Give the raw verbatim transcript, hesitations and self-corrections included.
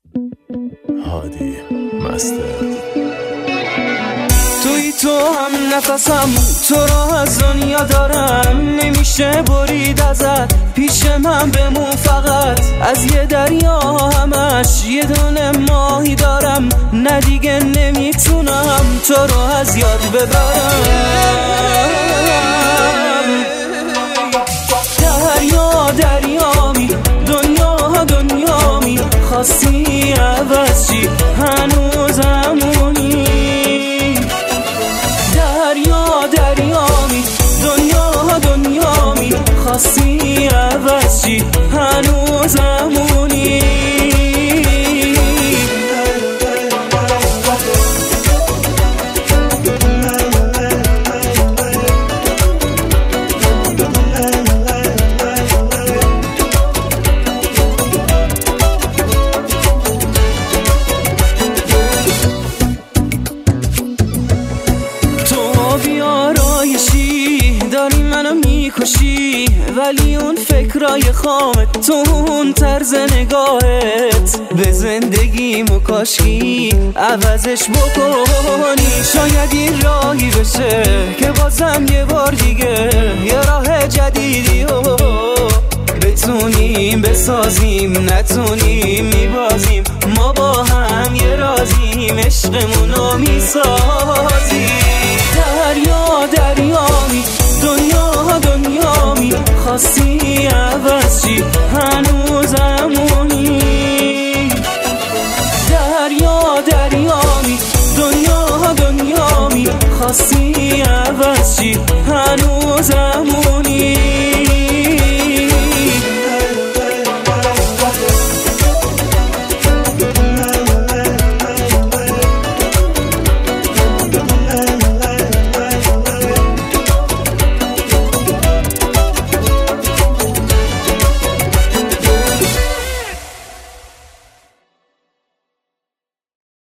هادی مستر توی تو هم نفسم، تو را از دنیا دارم، نمیشه برید ازت، پیش من بمون فقط. از یه دریا همش یه دونه ماهی دارم، نه دیگه نمیتونم تو رو از یاد ببرم. دریا دریامی، دنیا دنیامی، خواستی عوض چی هنوز همونی. دریا دریامی، دنیا دنیامی، خواستی عوض چی هنوز همونی. داری منو میکشی، ولی اون فکرای خامت، تو اون طرز نگاهت به زندگیمو کاشکی عوضش بکنی. شاید این راهی بشه که بازم یه بار دیگه یه راه جدیدی رو بتونیم بسازیم، نتونیم میبازیم، ما با هم یه رازیم، عشقمونو میسازیم. دریا دریامی، دنیا دنیامی، خواستی عوض چی هنوزم